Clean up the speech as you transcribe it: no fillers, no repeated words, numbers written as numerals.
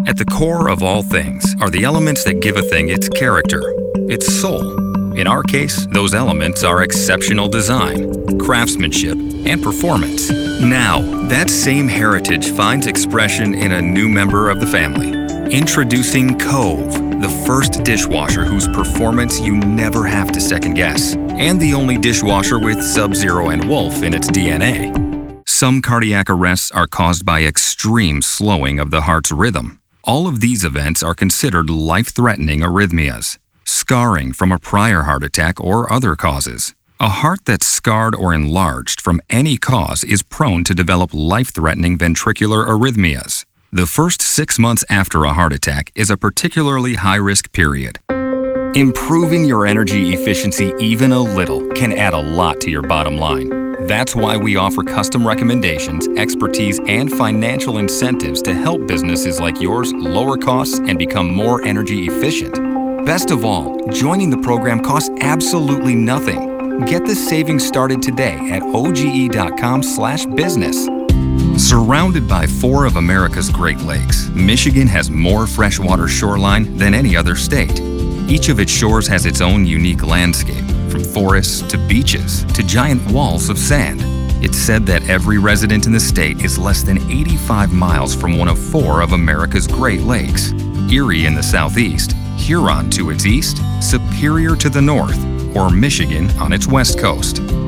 At the core of all things are the elements that give a thing its character, its soul. In our case, those elements are exceptional design, craftsmanship, and performance. Now, that same heritage finds expression in a new member of the family. Introducing Cove, the first dishwasher whose performance you never have to second guess, and the only dishwasher with Sub-Zero and Wolf in its DNA. Some cardiac arrests are caused by extreme slowing of the heart's rhythm. All of these events are considered life-threatening arrhythmias, scarring from a prior heart attack or other causes. A heart that's scarred or enlarged from any cause is prone to develop life-threatening ventricular arrhythmias. The first 6 months after a heart attack is a particularly high-risk period. Improving your energy efficiency even a little can add a lot to your bottom line. That's why we offer custom recommendations, expertise, and financial incentives to help businesses like yours lower costs and become more energy efficient. Best of all, joining the program costs absolutely nothing. Get the savings started today at oge.com/business. Surrounded by 4 of America's Great Lakes, Michigan has more freshwater shoreline than any other state. Each of its shores has its own unique landscape, from forests to beaches to giant walls of sand. It's said that every resident in the state is less than 85 miles from one of 4 of America's Great Lakes: Erie in the southeast, Huron to its east, Superior to the north, or Michigan on its west coast.